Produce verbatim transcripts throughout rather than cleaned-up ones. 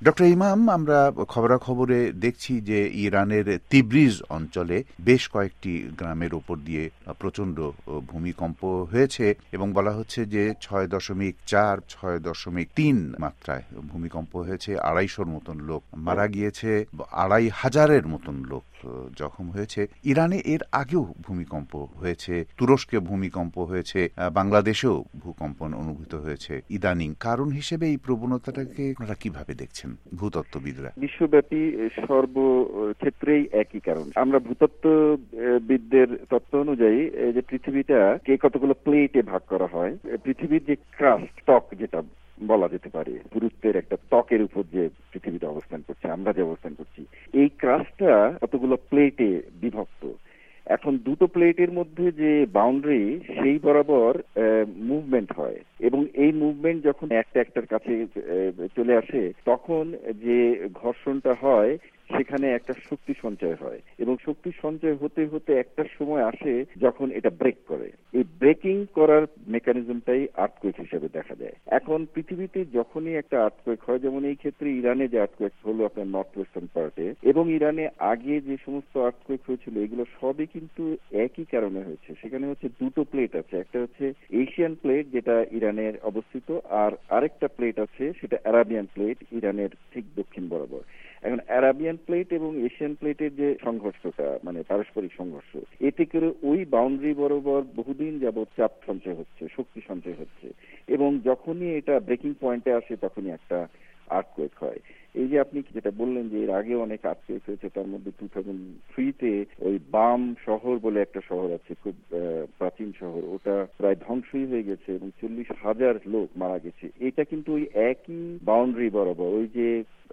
Doctor ইমাম, আমরা খবরাখবরে দেখছি যে ইরানের তিব্রিজ অঞ্চলে বেশ কয়েকটি গ্রামের উপর দিয়ে প্রচন্ড ভূমিকম্প হয়েছে এবং বলা হচ্ছে যে ছয় দশমিক চার ছয় দশমিক তিন মাত্রায় ভূমিকম্প হয়েছে। আড়াইশোর মতন লোক মারা গিয়েছে, আড়াই হাজারের মতন লোক জখম হয়েছে। ইরানে এর আগেও ভূমিকম্প হয়েছে, তুরস্কে ভূমিকম্প হয়েছে, বাংলাদেশেও ভূকম্পন অনুভূত হয়েছে ইদানিং। কারণ হিসেবে এই প্রবণতাটাকে আপনারা কিভাবে দেখছেন ভূতত্ত্ববিদরা? বিশ্বব্যাপী সর্বক্ষেত্রেই একই কারণ। আমরা ভূতত্ত্ববিদদের তত্ত্ব অনুযায়ী যে পৃথিবীটা কে কতগুলো প্লেটে ভাগ করা হয়, পৃথিবীর যে ক্রাস্ট ত্বক যেটা বলা যেতে পারে, গুরুত্বের একটা ত্বকের উপর যে পৃথিবীটা অবস্থান করছে, আমরা যে অবস্থান করছি, এই ক্রাস্টটা কতগুলো প্লেটে বিভক্ত। এখন দুটো প্লেটের মধ্যে যে বাউন্ডারি, সেই বরাবর মুভমেন্ট হয় এবং এই মুভমেন্ট যখন একটা একটার কাছে চলে আসে তখন যে ঘর্ষণটা হয় সেখানে একটা শক্তি সঞ্চয় হয় এবং শক্তি সঞ্চয় হতে হতে একটা সময় আসে যখন এটা ব্রেক করে। এই ব্রেকিং করার মেকানিজমটাই আর্থকোয়েক হিসেবে দেখা যায়। এখন পৃথিবীতে যখনই একটা আর্থকোয়েক হয়, যেমন এই ক্ষেত্রে ইরানে যে আর্থকোয়েক হলো আপনার নর্থ ওয়েস্টার্ন পার্টে, এবং ইরানে আগে যে সমস্ত আর্থকোয়েক হয়েছিল এগুলো সবই কিন্তু একই কারণে হয়েছে। সেখানে হচ্ছে দুটো প্লেট আছে, একটা হচ্ছে এশিয়ান প্লেট যেটা ইরানের অবস্থিত, আর আরেকটা প্লেট আছে সেটা আরাবিয়ান প্লেট ইরানের ঠিক দক্ষিণ বরাবর। এখন আরাবিয়ান প্লেট এবং এশিয়ান প্লেটের যে সংঘর্ষটা, মানে পারস্পরিক সংঘর্ষ, এতে করে ওই বাউন্ডারি বরাবর বহুদিন যাবৎ চাপ সঞ্চয় হচ্ছে, শক্তি সঞ্চয় হচ্ছে এবং যখনই এটা ব্রেকিং পয়েন্টে আসে তখনই একটা আর্থকোয়েক হয়। এই যে আপনি যেটা বললেন যে এর আগে অনেক আর্থকোয়েক হয়েছে, তার মধ্যে টু থাউজেন্ড থ্রিতে ওই বাম শহর বলে একটা শহর আছে, খুব প্রাচীন শহর, ওটা প্রায় ধ্বংসই হয়ে গেছে এবং চল্লিশ হাজার লোক মারা গেছে। এটা কিন্তু ওই একই বাউন্ডারি বরাবর, ওই যে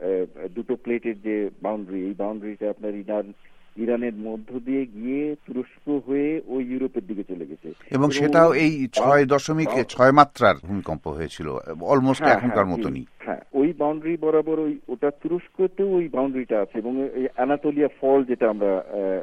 দুটো প্লেটের যে বাউন্ডারি, এই বাউন্ডারিটা আপনার ইরান ইরানের মধ্য দিয়ে গিয়ে তুরস্ক হয়ে ওই ইউরোপের দিকে চলে গেছে এবং সেটাও এই ছয় দশমিক ছয় মাত্রার ভূমিকম্প হয়েছিল, অলমোস্ট এখনকার মতনই। হ্যাঁ, ওই বাউন্ডারি বরাবর ওই ওটা তুরস্কতেও ওই বাউন্ডারিটা আছে এবং এই অ্যানাতোলিয়া ফল যেটা আমরা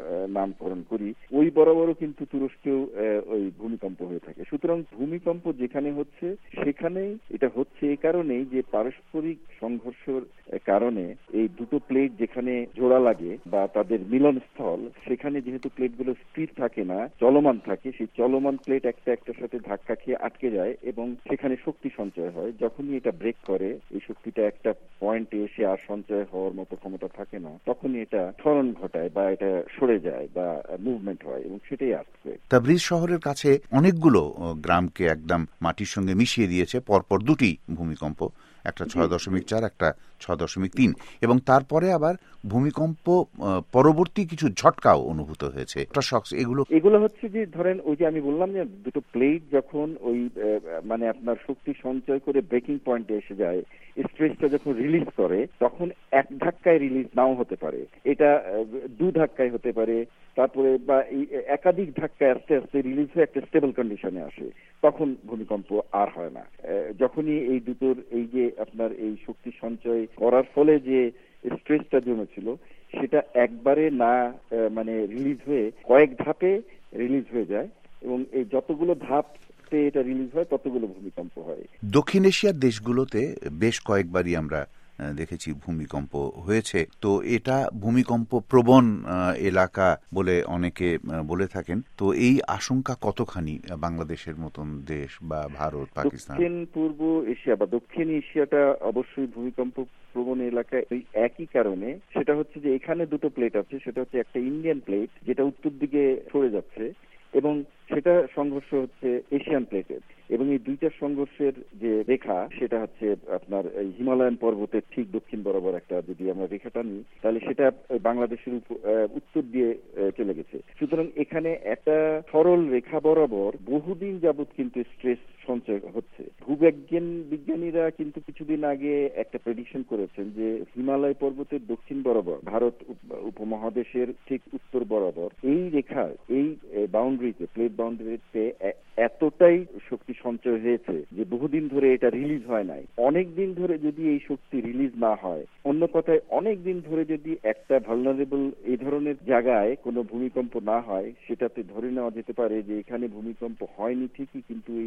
নামকরণ করি, ওই বরাবরও কিন্তু তুরস্কেও ওই ভূমিকম্প হয়ে থাকে। সুতরাং ভূমিকম্প যেখানে হচ্ছে সেখানেই এটা হচ্ছে এই কারণেই যে পারস্পরিক সংঘর্ষের কারণে এই দুটো প্লেট যেখানে জোড়া লাগে বা তাদের মিলনস্থল, সেখানে যেহেতু প্লেটগুলো স্থির থাকে না, চলমান থাকে, সেই চলমান প্লেট একটা একটার সাথে ধাক্কা খেয়ে আটকে যায় এবং সেখানে শক্তি সঞ্চয় হয়। যখনই এটা ব্রেক করে, এই শক্তিটা একটা পয়েন্টে এসে আর সঞ্চয় হওয়ার মতো ক্ষমতা থাকে না, তখনই এটা ত্বরণ ঘটায় বা এটা সরে যায় বা মুভমেন্ট হয় এবং সেটাই আর্থকোয়েক। তাবরিজ শহরের কাছে অনেকগুলো গ্রামকে একদম মাটির সঙ্গে মিশিয়ে দিয়েছে পরপর দুটি ভূমিকম্প, একটা ছয় দশমিক চার, একটা ছয় দশমিক তিন, এবং তারপরে আবার ভূমিকম্প পরবর্তী কিছু ঝটকাও অনুভূত হয়েছে। এগুলো এগুলো হচ্ছে যে ধরেন ওই যে আমি বললাম যে দুটো প্লেট যখন ওই মানে আপনার শক্তি সঞ্চয় করে ব্রেকিং পয়েন্টে এসে যায়, স্ট্রেসটা যখন রিলিজ করে তখন এক ধাক্কায় রিলিজ নাও হতে পারে, এটা দু ধাক্কায় হতে পারে, তারপরে বা একাধিক ধাক্কায় আস্তে আস্তে রিলিজ হয়ে একটা স্টেবল কন্ডিশনে আসে, তখন ভূমিকম্প আর হয় না। যখনই এই দুটোর এই যে আপনার এই শক্তি সঞ্চয় করার ফলে যে স্ট্রেসটা জমেছিল সেটা একবারে না মানে রিলিজ হয়ে কয়েক ধাপে রিলিজ হয়ে যায় এবং এই যতগুলো ধাপ এটা রিলিজ হয় ততগুলো ভূমিকম্প হয়। দক্ষিণ এশিয়ার দেশগুলোতে বেশ কয়েকবারই আমরা দেখেছি ভূমিকম্প হয়েছে। তো এটা ভূমিকম্প প্রবণ এলাকা বলে অনেকে বলে থাকেন। তো এই আশঙ্কা কতখানি বাংলাদেশের মতন দেশ বা ভারত, পাকিস্তান? দক্ষিণ পূর্ব এশিয়া বা দক্ষিণ এশিয়াটা অবশ্যই ভূমিকম্প প্রবণ এলাকায় ওই একই কারণে। সেটা হচ্ছে যে এখানে দুটো প্লেট আছে, সেটা হচ্ছে একটা ইন্ডিয়ান প্লেট যেটা উত্তর দিকে সরে যাচ্ছে এবং সেটা সংঘর্ষ হচ্ছে এশিয়ান প্লেটের, এবং এই দুইটার সংঘর্ষের যে রেখা সেটা হচ্ছে আপনার এই হিমালয়ান পর্বতের ঠিক দক্ষিণ বরাবর একটা, যদি আমরা রেখাটা নিই তাহলে সেটা বাংলাদেশের উত্তর দিয়ে চলে গেছে। সুতরাং এখানে একটা সরল রেখা বরাবর বহুদিন যাবৎ কিন্তু স্ট্রেস সঞ্চয় হচ্ছে। ভূবিজ্ঞান বিজ্ঞানীরা কিন্তু কিছুদিন আগে একটা প্রেডিকশন করেছেন যে হিমালয় পর্বতের দক্ষিণ বরাবর ভারত উপমহাদেশের ঠিক উত্তর বরাবর এই রেখা, এই বাউন্ডারিতে, প্লেট বাউন্ডারিতে এতটাই শক্তি সঞ্চয় হয়েছে যে বহুদিন ধরে এটা রিলিজ হয় নাই। অনেক দিন ধরে যদি এই শক্তি রিলিজ না হয়, অন্য কথায় অনেক দিন ধরে যদি একটা ভালনারেবল এই ধরনের জায়গায় কোনো ভূমিকম্প না হয়, সেটাতে ধরে নেওয়া যেতে পারে যে এখানে ভূমিকম্প হয়নি ঠিকই, কিন্তু এই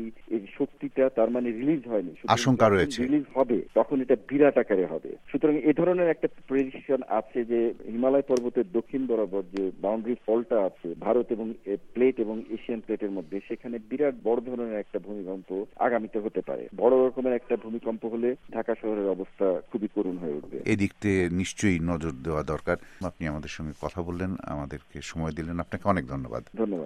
শক্তিটা তার মানে রিলিজ হয়নি, আশঙ্কা রয়েছে, রিলিজ হবে তখন এটা বিরাট আকারে হবে। সুতরাং এ ধরনের একটা প্রেডিকশন আছে যে হিমালয় পর্বতের দক্ষিণ বরাবর যে বাউন্ডারি ফলটা আছে ভারত এবং প্লেট এবং এশিয়ান প্লেটের মধ্যে, সেখানে বিরাট বড় ধরনের একটা ভূমিকম্প আগামীতে হতে পারে। বড় রকমের একটা ভূমিকম্প হলে ঢাকা শহরের অবস্থা খুবই করুণ হয়ে উঠবে। এদিকতে নিশ্চয়ই নজর দেওয়া দরকার। আপনি আমাদের সঙ্গে কথা বললেন, আমাদেরকে সময় দিলেন, আপনাকে অনেক ধন্যবাদ। ধন্যবাদ।